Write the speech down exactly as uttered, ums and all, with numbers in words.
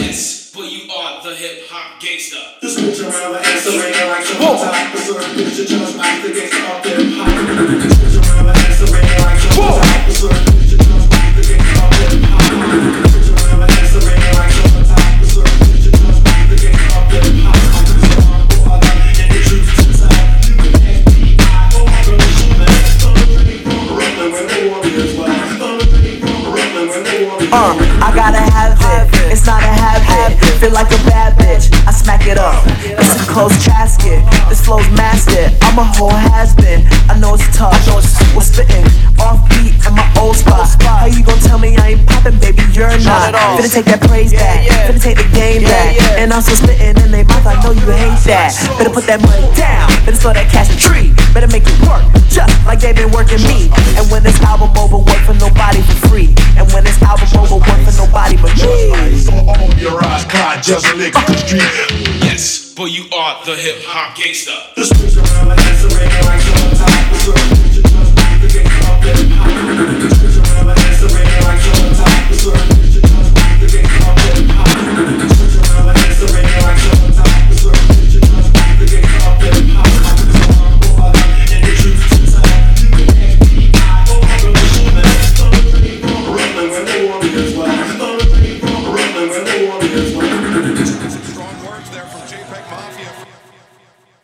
Yes, but you are the hip hop gangster. The switch around the answer ring like summertime. Preserve picture just like the gangster of hip hop. Switch around the answer ring like summertime. Preserve picture just like the gangster of hip hop. Switch around the answer ring like summertime. Preserve picture just like the gangster of hip hop. I'm just a hardcore other and the truth to tell. You can F B I or I'm gonna shoot that. Thundering from Brooklyn where the warriors lie. Thundering from Brooklyn where the warriors lie. Uh, I gotta have it. It's not a habit. Feel like a bad bitch. I smack it up. It's a closed casket. This flow's mastered. I'm a whole has-been. I know it's tough. We're spitting off beat at my old spot. How you gon' tell me I ain't poppin', baby? You're not. Finna take that praise back. Finna take the game back. And I'm still spitting in they mouth. I know you hate that. Better put that money down. Better slow that cash tree. Better make it work, just like they've been working me. And when this album over, work for nobody for free. And when this album over, work for nobody but me. So all your eyes, Clyde, just a lick the street. Yes, but you are the hip hop gangster. The switch around the answer ring like summertime.